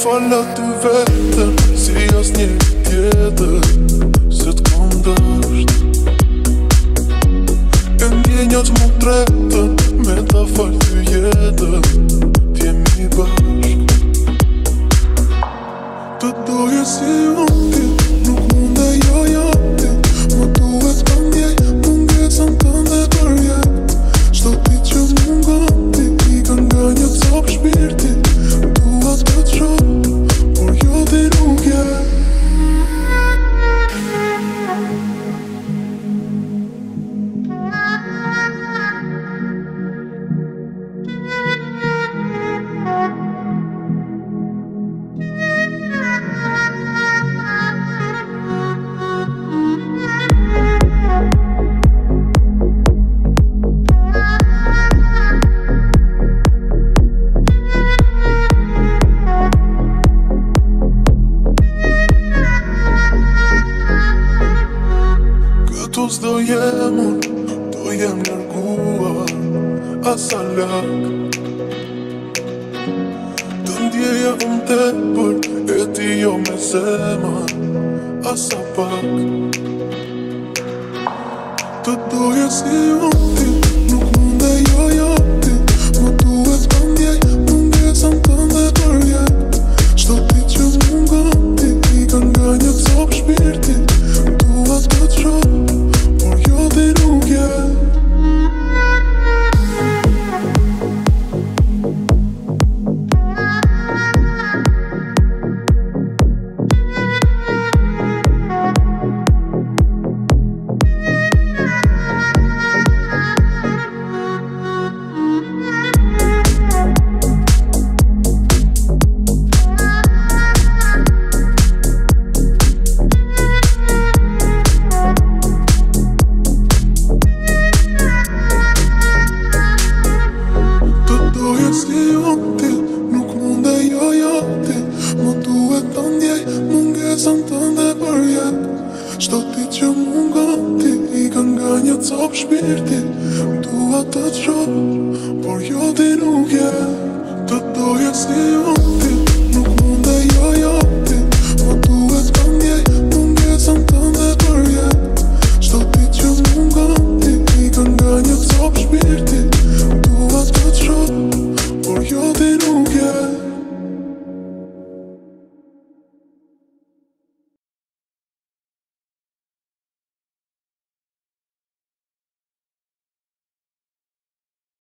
Fala ty vetëm si asnjë tjetër, se t'kam dësht. E ndjenjat mu tretën me ta fal ty jetën, t'jemi bashk. Të doje si unë ti, nuk munde jo ti. Më duhet të ndjej mungesën tënde për jet. Çdo ditë që mungon ti, ikën nga një cop shpirti. Dua të shoh, por jo ti nuk je. S'do jem unë, do jem nërguar asa lak. Të ndjeja unë tepër, e ti jo me zemër asa pak. Të doje si unë ti, nuk munde jo ti. Më duhet të ndjej mungesën tënde për jet. Çdo ditë që mungon ti, ikën nga një cop shpirti. Dua të shoh, por jo ti nuk je. Çdo ditë që mungon ti, ikën nga një cop shpirti. Dua të shoh, por jo ti nuk je.